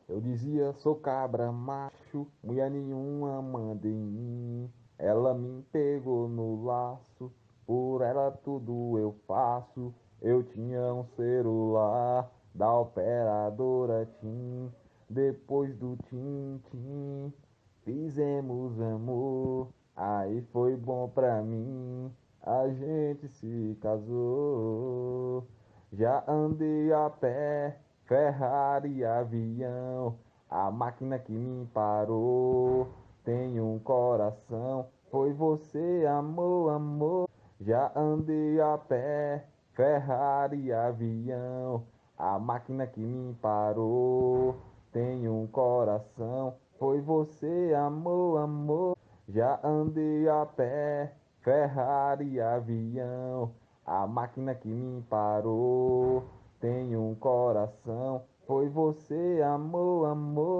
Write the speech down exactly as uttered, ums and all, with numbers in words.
Eu dizia, sou cabra macho, mulher nenhuma manda em mim. Ela me pegou no laço, por ela tudo eu faço. Eu tinha um celular da operadora TIM. Depois do tim-tim, fizemos amor. Aí foi bom pra mim, a gente se casou. Já andei a pé, Ferrari, avião, a máquina que me parou. Tem um coração, foi você, amor, amor. Já andei a pé, Ferrari, avião, a máquina que me parou. Tem um coração, foi você, amor, amor. Já andei a pé, Ferrari, avião, a máquina que me parou. Tem um coração, foi você, amor.